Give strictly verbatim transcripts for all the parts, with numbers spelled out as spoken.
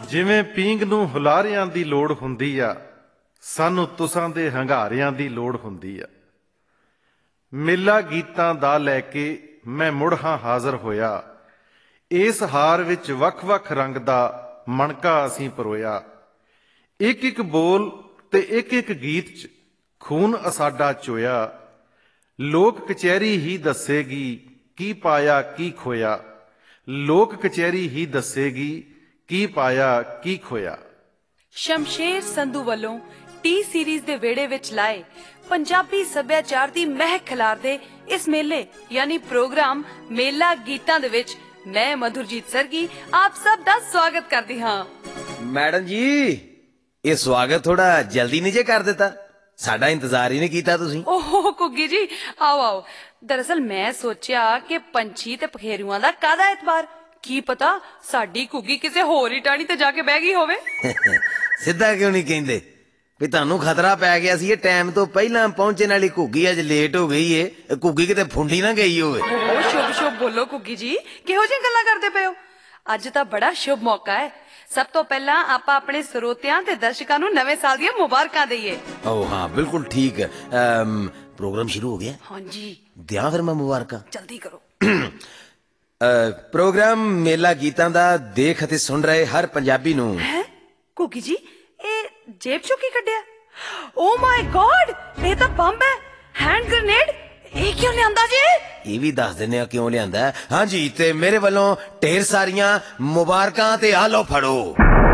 ਜਿਵੇਂ ਪੀਂਘ ਨੂੰ ਹੁਲਾਰਿਆਂ ਦੀ ਲੋੜ ਹੁੰਦੀ ਆ, ਸਾਨੂੰ ਤੁਸਾਂ ਦੇ ਹੰਗਾਰਿਆਂ ਦੀ ਲੋੜ ਹੁੰਦੀ ਆ। ਮੇਲਾ ਗੀਤਾਂ ਦਾ ਲੈ ਕੇ ਮੈਂ ਮੁੜ ਹਾਂ ਹਾਜ਼ਰ ਹੋਇਆ, ਇਸ ਹਾਰ ਵਿੱਚ ਵੱਖ-ਵੱਖ ਰੰਗ ਦਾ ਮਣਕਾ ਅਸੀਂ ਪਰੋਇਆ। ਇੱਕ ਇੱਕ ਬੋਲ ਤੇ ਇੱਕ ਇੱਕ ਗੀਤ 'ਚ ਖੂਨ ਅਸਾਡਾ ਚੋਇਆ। ਲੋਕ ਕਚਹਿਰੀ ਹੀ ਦੱਸੇਗੀ ਕੀ ਪਾਇਆ ਕੀ ਖੋਇਆ, ਲੋਕ ਕਚਹਿਰੀ ਹੀ ਦੱਸੇਗੀ ਕੀ ਪਾਇਆ ਕੀ ਖੋਇਆ। ਸ਼ਮਸ਼ੇਰ ਸੰਧੂ ਵੱਲੋਂ ਟੀ ਸੀਰੀਜ਼ ਦੇ ਵਿਹੜੇ ਵਿੱਚ ਲਾਏ ਪੰਜਾਬੀ ਸੱਭਿਆਚਾਰ ਦੀ ਮਹਿਕ ਖਿਲਾਰਦੇ ਇਸ ਮੇਲੇ ਯਾਨੀ ਪ੍ਰੋਗਰਾਮ ਮੇਲਾ ਗੀਤਾਂ ਦੇ ਵਿੱਚ ਮੈਂ ਮਧੁਰਜੀਤ ਸਰਗੀ ਆਪ ਸਭ ਦਾ ਸਵਾਗਤ ਕਰਦੀ ਹਾਂ। ਮੈਡਮ ਜੀ ਇਹ ਸਵਾਗਤ ਥੋੜਾ ਜਲਦੀ ਨਹੀਂ ਜੇ ਕਰ ਦਿੱਤਾ, ਸਾਡਾ ਇੰਤਜ਼ਾਰ ਹੀ ਨਹੀਂ ਕੀਤਾ ਤੁਸੀਂ। ਓਹ ਕੁੱਗੀ ਜੀ ਆਓ ਆਓ। ਦਰਅਸਲ ਮੈਂ ਸੋਚਿਆ ਕਿ ਪੰਛੀ ਤੇ ਪਖੇਰੂਆਂ ਦਾ ਕਾਹਦਾ ਐਤਬਾਰ, ਕੀ ਪਤਾ ਸਾਡੀ ਕੁੱਗੀ ਕਿਸੇ ਹੋਰ ਹੀ ਟਾਹਣੀ ਤੇ ਜਾ ਕੇ ਬਹਿ ਗਈ ਹੋਵੇ। ਸਿੱਧਾ ਕਿਉਂ ਨਹੀਂ ਕਹਿੰਦੇ ਵੀ ਤੁਹਾਨੂੰ ਖਤਰਾ ਪੈ ਗਿਆ ਸੀ, ਇਹ ਟਾਈਮ ਤੋਂ ਪਹਿਲਾਂ ਪਹੁੰਚਣ ਵਾਲੀ ਘੁੱਗੀ ਅੱਜ ਲੇਟ ਹੋ ਗਈ ਏ, ਘੁੱਗੀ ਕਿਤੇ ਫੁੰਡੀ ਨਾ ਗਈ ਹੋਵੇ। ਓ ਸ਼ੁਭ ਸ਼ੁਭ ਬੋਲੋ ਕੁੱਗੀ ਜੀ, ਕਿਹੋ ਜਿਹੀਆਂ ਗੱਲਾਂ ਕਰਦੇ ਪਏ ਹੋ। ਅੱਜ ਤਾਂ ਬੜਾ ਸ਼ੁਭ ਮੌਕਾ ਹੈ। ਸਭ ਤੋਂ ਪਹਿਲਾਂ ਆਪਾਂ ਆਪਣੇ ਸਰੋਤਿਆਂ ਤੇ ਦਰਸ਼ਕਾਂ ਨੂੰ ਨਵੇਂ ਸਾਲ ਦੀਆਂ ਮੁਬਾਰਕਾਂ ਦਈਏ। ਓ ਹਾਂ ਬਿਲਕੁਲ ਠੀਕ ਹੈ। ਪ੍ਰੋਗਰਾਮ ਸ਼ੁਰੂ ਹੋ ਗਿਆ? ਹਾਂਜੀ ਦਿਆਂ ਫਿਰ ਮੈਂ ਮੁਬਾਰਕਾਂ। ਜਲਦੀ ਕਰੋ। ਪ੍ਰੋਗਰਾਮ ਮੇਲਾ ਗੀਤਾਂ ਦਾ ਦੇਖ ਅਤੇ ਸੁਣ ਰਹੇ ਹਰ ਪੰਜਾਬੀ ਨੂੰ। ਹੈ ਕੁੱਗੀ ਜੀ ਇਹ ਜੇਬ ਚੋਂ ਕੀ ਕੱਢਿਆ? ਓ ਮਾਈ ਗॉड ਇਹ ਤਾਂ ਬੰਬ ਹੈ, ਹੈਂਡ ਗ੍ਰੇਨੇਡ। ਇਹ ਕਿਉਂ ਲਿਆਂਦਾ ਜੀ? ਇਹ ਵੀ ਦੱਸ ਦਿੰਦੇ ਆ ਕਿਉਂ ਲਿਆਂਦਾ। ਹਾਂਜੀ ਤੇ ਮੇਰੇ ਵੱਲੋਂ ਢੇਰ ਸਾਰੀਆਂ ਮੁਬਾਰਕਾਂ ਤੇ ਆ ਲਓ ਫੜੋ।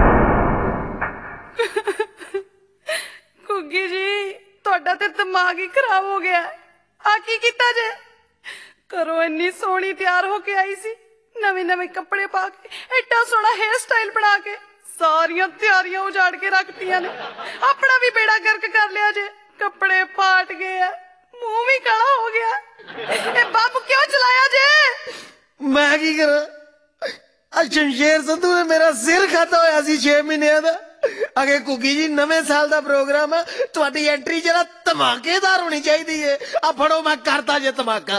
ਕੁੱਗੀ ਜੀ ਤੁਹਾਡਾ ਤੇ ਦਿਮਾਗ ਹੀ ਖਰਾਬ ਹੋ ਗਿਆ। ਆ ਕੀ ਕੀਤਾ ਜੇ? ਘਰੋਂ ਇੰਨੀ ਸੋਹਣੀ ਤਿਆਰ ਹੋ ਕੇ ਆਈ ਸੀ, ਨਵੇਂ ਨਵੇਂ ਕੱਪੜੇ ਪਾ ਕੇ, ਐਡਾ ਸੋਹਣਾ ਹੇਅਰ ਸਟਾਈਲ ਬਣਾ ਕੇ, ਸਾਰੀਆਂ ਤਿਆਰੀਆਂ ਉਜਾੜ ਕੇ ਰੱਖਤੀਆਂ ਨੇ। ਆਪਣਾ ਵੀ ਬੇੜਾ ਗਰਕ ਕਰ ਲਿਆ ਜੇ, ਕੱਪੜੇ ਪਾਟ ਗਏ ਆ, ਮੂੰਹ ਵੀ ਕਾਲਾ ਹੋ ਗਿਆ। ਇਹ ਬੰਬ ਕਿਉਂ ਚਲਾਇਆ ਜੇ? ਮੈਂ ਕੀ ਕਰਾਂ, ਅੱਜ ਸ਼ਮਸ਼ੇਰ ਸੰਧੂ ਨੇ ਮੇਰਾ ਸਿਰ ਖਾਤਾ ਹੋਇਆ ਸੀ ਛੇ ਮਹੀਨਿਆਂ ਦਾ। ਅਗੇ ਕੁੱਗੀ ਜੀ ਨਵੇਂ ਸਾਲ ਦਾ ਪ੍ਰੋਗਰਾਮ ਹੈ, ਤੁਹਾਡੀ ਐਂਟਰੀ ਜਰਾ ਧਮਾਕੇਦਾਰ ਹੋਣੀ ਚਾਹੀਦੀ ਹੈ। ਆ ਫੜੋ ਮੈਂ ਕਰਤਾ ਜੇ ਧਮਾਕਾ।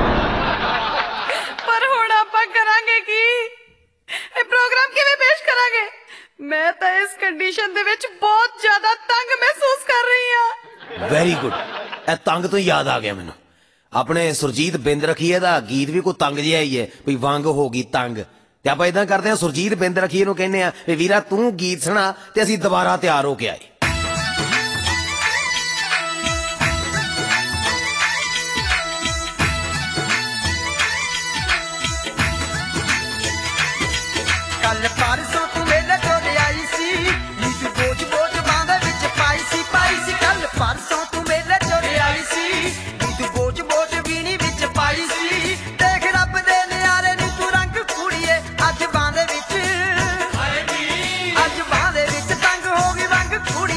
ਪਰ ਹੁਣ ਆਪਾਂ ਕਰਾਂਗੇ ਕੀ? ਇਹ ਪ੍ਰੋਗਰਾਮ ਕਿਵੇਂ ਪੇਸ਼ ਕਰਾਂਗੇ? ਮੈਂ ਤਾਂ ਇਸ ਕੰਡੀਸ਼ਨ ਦੇ ਵਿੱਚ ਬਹੁਤ ਜ਼ਿਆਦਾ ਤੰਗ ਮਹਿਸੂਸ ਕਰ ਰਹੀ ਹਾਂ। ਵੈਰੀ ਗੁੱਡ, ਇਹ ਤੰਗ ਤੋਂ ਯਾਦ ਆ ਗਿਆ ਮੈਨੂੰ, ਆਪਣੇ ਸੁਰਜੀਤ ਬਿੰਦ ਰਖੀਏ ਦਾ ਗੀਤ ਵੀ ਕੋਈ ਤੰਗ ਜਿਹਾ ਹੀ ਹੈ ਵੀ ਵੰਗ ਹੋ ਗਈ ਤੰਗ। ਤੇ ਆਪਾਂ ਇਦਾਂ ਕਰਦੇ ਹਾਂ, ਸੁਰਜੀਤ ਬਿੰਦ ਰਖੀਏ ਨੂੰ ਕਹਿੰਦੇ ਆ ਵੀ ਵੀਰਾ ਤੂੰ ਗੀਤ ਸੁਣਾ ਤੇ ਅਸੀਂ ਦੁਬਾਰਾ ਤਿਆਰ ਹੋ ਕੇ ਆਏ। ਕੱਲ ਪਰਸੋਂ ਤੂੰ ਮੇਲੇ ਤੋਂ ਲਿਆਈ ਸੀ, ਨੀਤ ਬੋਝ ਬੋਝ ਬਾਂਹ ਦੇ ਵਿੱਚ ਪਾਈ ਸੀ ਪਾਈ ਸੀ। ਕੱਲ ਪਰਸੋਂ ਤੂੰ ਮੇਲੇ ਤੋਂ ਲਿਆਈ ਸੀ, ਨੀਤ ਬੋਝ ਬੋਝ ਵੀਣੀ ਵਿੱਚ ਪਾਈ ਸੀ। ਦੇਖ ਰੱਬ ਦੇ ਨਿਆਰੇ ਨੂੰ ਤੂੰ ਰੰਗ ਕੁੜੀਏ, ਅੱਜ ਬਾਂਹ ਦੇ ਵਿੱਚ ਅੱਜ ਬਾਂਹ ਦੇ ਵਿੱਚ ਤੰਗ ਹੋ ਗਈ ਵੰਗ ਕੁੜੀ।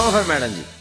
ਆਓ ਫਿਰ ਮੈਡਮ ਜੀ।